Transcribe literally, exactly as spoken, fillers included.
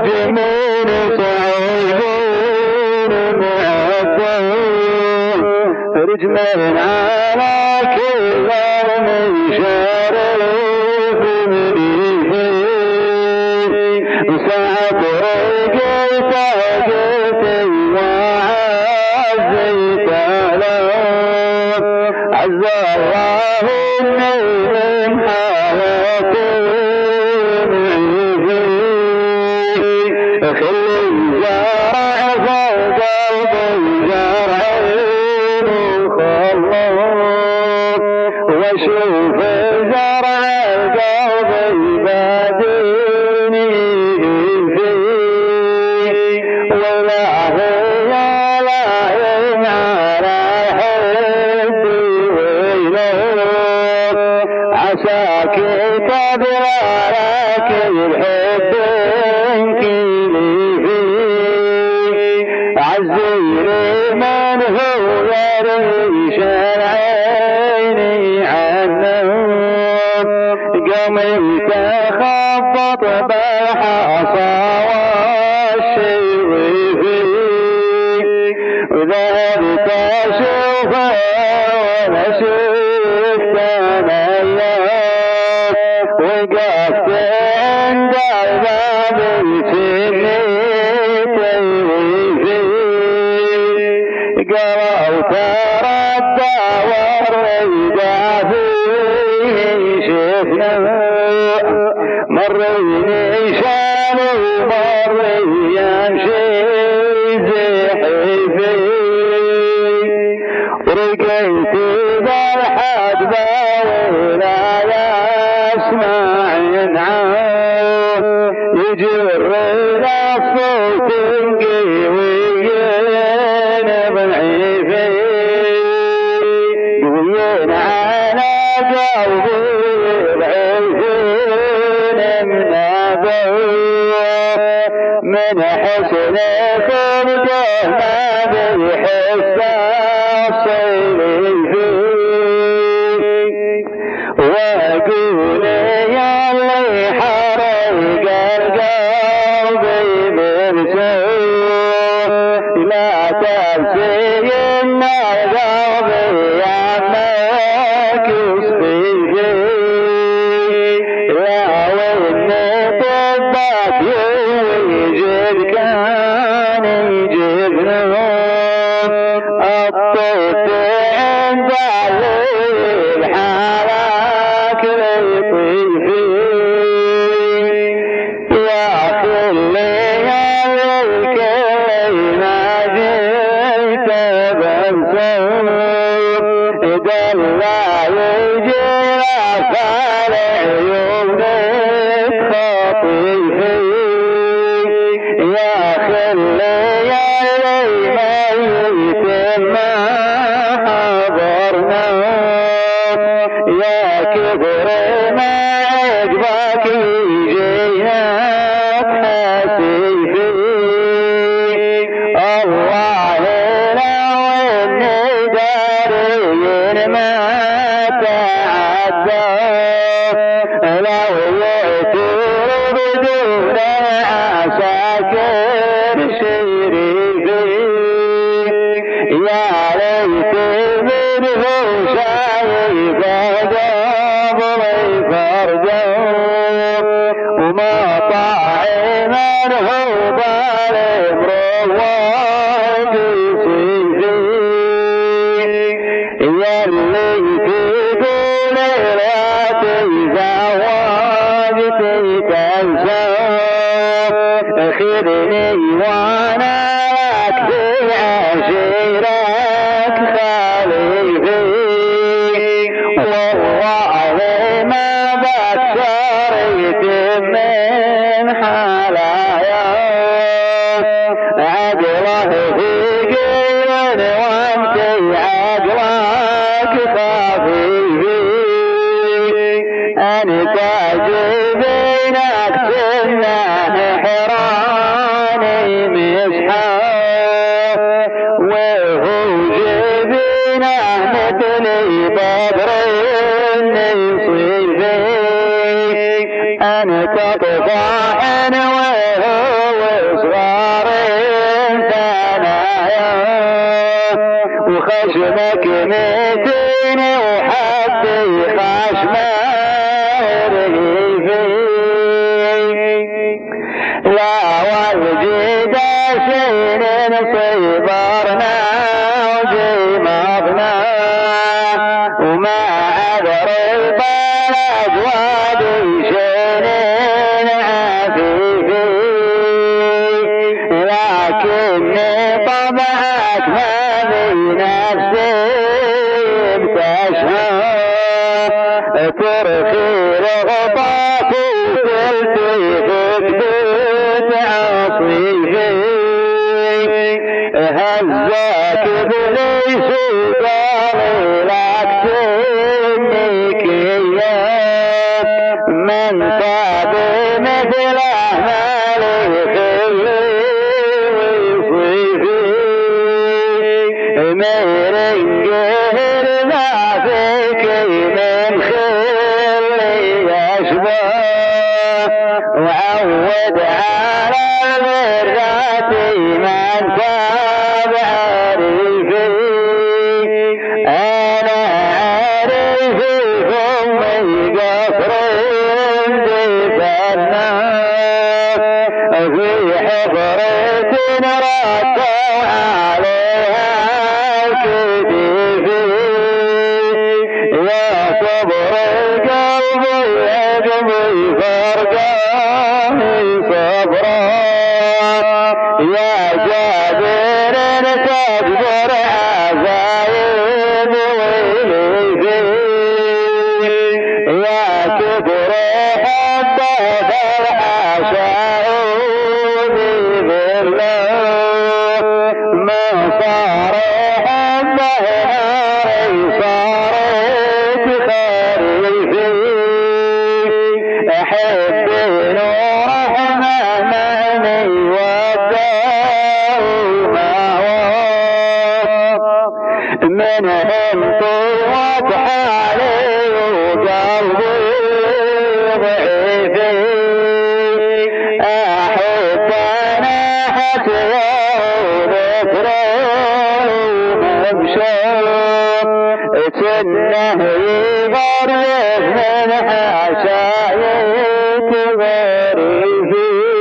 نجمون صعيدون معطون رجمين على كل من شرف منيفي سعد رقيت قلتي وعزيت له عز الله النيل حياتي خلي زرع فوق قلبي زرعين وخلص واشوف زرع قلبي باديني فيه والله يا لاهي على حبي ويلوك عساك تبرارك الحب عزيري من هو يريش العيني عنه قمي تخبط بالحصى والشيوي فيه وذهبت اشوفه ولا شفت مياه وقفت عند الباب قرأوا تردى والريدى فيه شفنا مريني شان ومري يمشي زحي فيه ورقيت ذا الحدبة ولا يسمع ينعم يجر إلى صوت قوي من حسن فرجه ما بيحس الصيل فيه واقول يا اللي حرق القلب برسوه لا تنسي ان القلب يعمك يصفي فيه يا وين طبك يجيب كان يجيبنا الطب عند الليل حالك لطيفي يا خلي يا الكل ما جيت بنسوق دلع يجي رفع عيونك خطيفي يا خلي يا ميت ما حضرنا يا كبر ما عقبك يجينا حسيفي الله لو اني داري ما تعدى لو يعتر بدون عساكر شريفي يا ليت منه شايف قبلي فرجه وما طاعي من هو ظالم رواد سيفي يا اللي تقول لا تزوجتي تنسى خذني وانا اكفي عشيرك خليفي والله ما بكسرت من حلايا عقله في قيل وانت عقلك خفيفي انت جبينك سنه حراني مسحه وهو جبينه مثلي بدر يصيفي انت تطاحن وهو وخشمك ميتني وحبي خشمه رهيفي لا والجد سنين صبرنا وجمضنا وما عذر البلد وادي شنين عفيفي لكني طبعك ما بنفسي بتشهى ترخي رغباتي وتلتي خدت عصيفي هزاك ابليس وقال لك سنك ايام من تاب مثل اعمالي خلي وصيفي مرنجر ما فيك من خلي اشباه وعود على البرات من تابع ريفي انا عارفي امي قصر دفنا في حفرة ركوا عليها كتفي يا صبر القلب يقضي فرقان صبرا يا جابر تكبر عزايب ويليفي يا كبر حب فرحة شعوبي بالله ما صار حبه ناري صارت خريفي أحب نور حمامي والدار من انطوت حالي وقلبي ضعيفي احب انا حتى ذكرى ومبشر تنه يغرف من حشاية غريفي